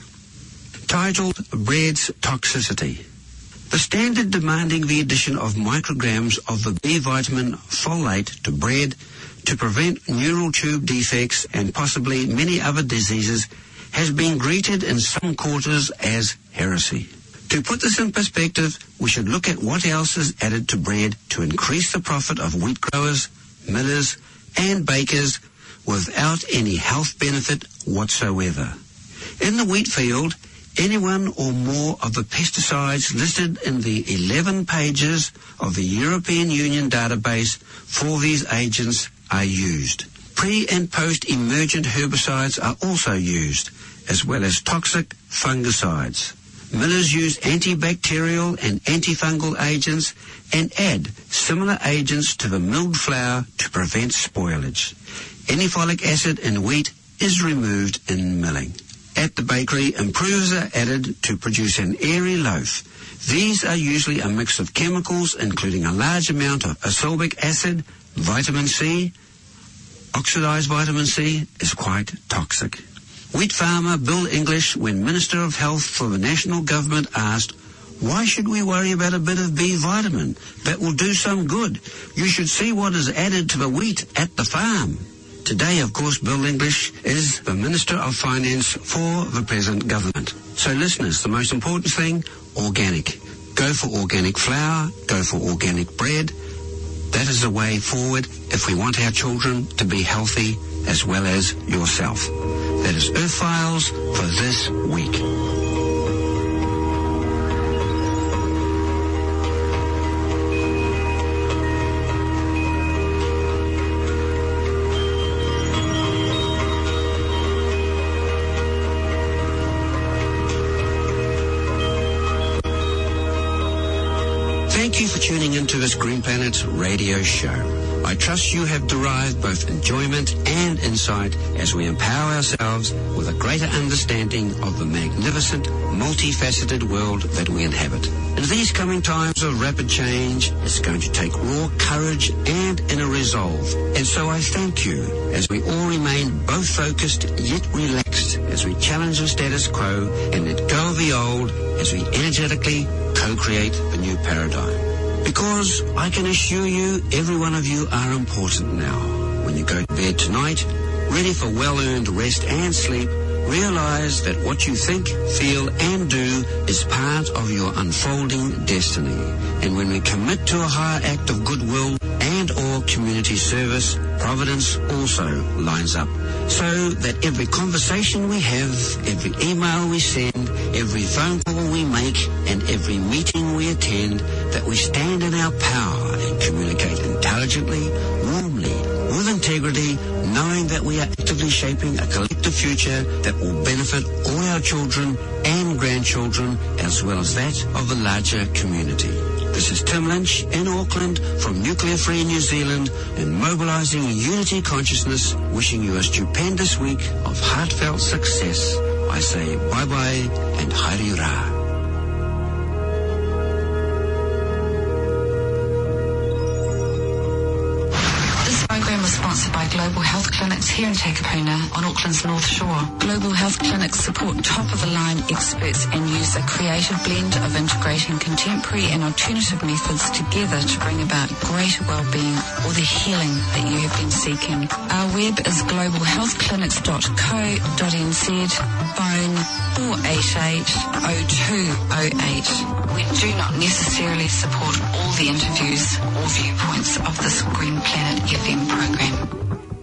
titled Bread's Toxicity. The standard demanding the addition of micrograms of the B vitamin folate to bread to prevent neural tube defects and possibly many other diseases has been greeted in some quarters as heresy. To put this in perspective, we should look at what else is added to bread to increase the profit of wheat growers, millers, and bakers without any health benefit whatsoever. In the wheat field, any one or more of the pesticides listed in the 11 pages of the European Union database for these agents are used. Pre- and post-emergent herbicides are also used, as well as toxic fungicides. Millers use antibacterial and antifungal agents and add similar agents to the milled flour to prevent spoilage. Any folic acid in wheat is removed in milling. At the bakery, improvers are added to produce an airy loaf. These are usually a mix of chemicals, including a large amount of ascorbic acid, vitamin C. Oxidized vitamin C is quite toxic. Wheat farmer Bill English, when Minister of Health for the national government, asked, "Why should we worry about a bit of B vitamin? That will do some good. You should see what is added to the wheat at the farm." Today, of course, Bill English is the Minister of Finance for the present government. So listeners, the most important thing, organic. Go for organic flour, go for organic bread. That is the way forward if we want our children to be healthy as well as yourself. That is Earth Files for this week. Thank you for tuning into this Green Planet radio show. I trust you have derived both enjoyment and insight as we empower ourselves with a greater understanding of the magnificent, multifaceted world that we inhabit. In these coming times of rapid change, it's going to take raw courage and inner resolve. And so I thank you as we all remain both focused yet relaxed as we challenge the status quo and let go of the old as we energetically co-create the new paradigm. Because I can assure you, every one of you are important now. When you go to bed tonight, ready for well-earned rest and sleep, realize that what you think, feel, and do is part of your unfolding destiny. And when we commit to a higher act of goodwill and or community service, Providence also lines up. So that every conversation we have, every email we send, every phone call we make, and every meeting we attend, that we stand in our power and communicate intelligently, warmly, with integrity, knowing that we are actively shaping a collective future that will benefit all our children and grandchildren, as well as that of the larger community. This is Tim Lynch in Auckland from Nuclear Free New Zealand and mobilizing unity consciousness, wishing you a stupendous week of heartfelt success. I say bye-bye and haere rā. This program was sponsored by Global Health Clinics here in Takapuna on Auckland's North Shore. Global Health Clinics support top-of-the-line experts and use a creative blend of integrating contemporary and alternative methods together to bring about greater well-being or the healing that you have been seeking. Our web is globalhealthclinics.co.nz, phone 488-0208. We do not necessarily support all the interviews or viewpoints of this Green Planet FM program.